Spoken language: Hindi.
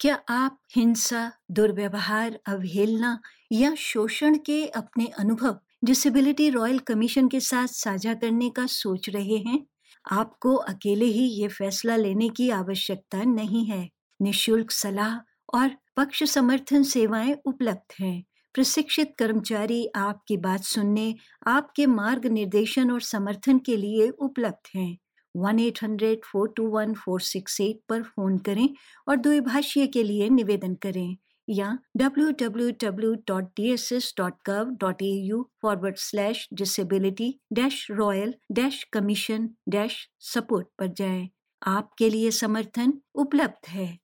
क्या आप हिंसा, दुर्व्यवहार, अवहेलना या शोषण के अपने अनुभव डिसेबिलिटी रॉयल कमीशन के साथ साझा करने का सोच रहे हैं? आपको अकेले ही ये फैसला लेने की आवश्यकता नहीं है। निःशुल्क सलाह और पक्ष समर्थन सेवाएं उपलब्ध हैं। प्रशिक्षित कर्मचारी आपकी बात सुनने, आपके मार्गनिर्देशन और समर्थन के लिए उपलब्ध हैं। 1-800-421-468 पर फोन करें और द्विभाषीय के लिए निवेदन करें या www.dss.gov.au/disability-royal-commission-support पर जाएं। आपके लिए समर्थन उपलब्ध है।